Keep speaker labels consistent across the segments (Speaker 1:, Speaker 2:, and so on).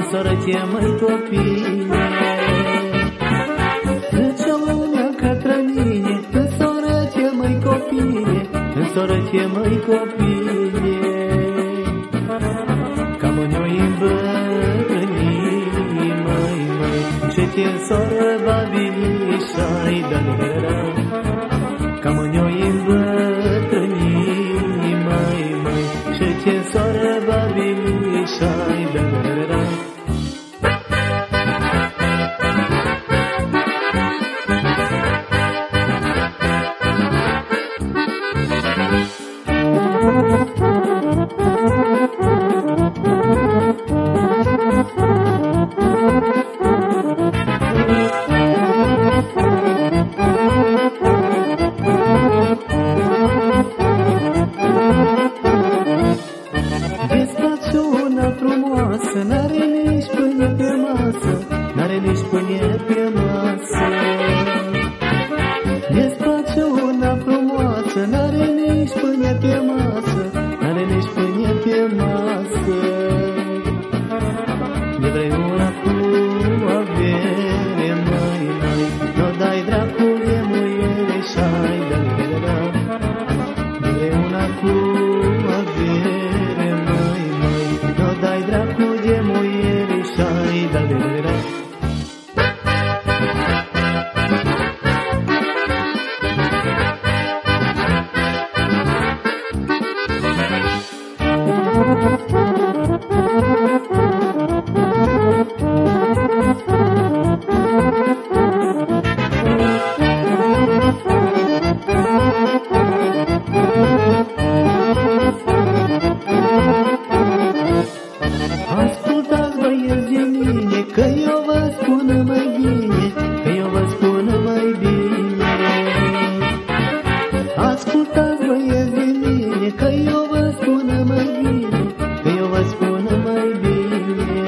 Speaker 1: Însoră-te, măi, copile, zice lumea către mine. Însoră-te, măi, copile, însoră-te, măi, copile, ca mâine-o îmbătrâni, măi, și te însoră babilișa-i, da-da-da-da, ca mâine-o îmbătrâni, măi, și te însoră babilișa-i, da-da-da-da. N-are nici pâine pe masă, n-are nici pâine pe masă. Despace una frumoasă, n-are nici pâine pe masă, n-are nici pâine pe masă. De vrei una cu avere, măi, n-o dai dracule muiere și-ai, da-da-da-da. De vrei una cu avere, măi, n-o dai dracule muiere și-ai, da-da-da-da. Ascultați, băieți, de mine, că eu vă spun mai bine, că eu vă spun mai bine. Ascultați, băieți, de mine, că eu vă spun mai bine, că eu vă spun mai bine.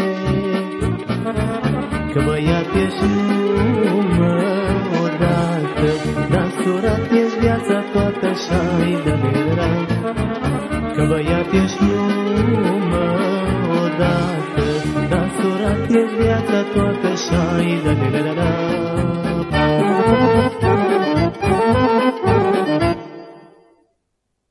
Speaker 1: Că băiat ești numă odată, dar surat ești viața toată și-ai de drag. Că băiat ești numă odată,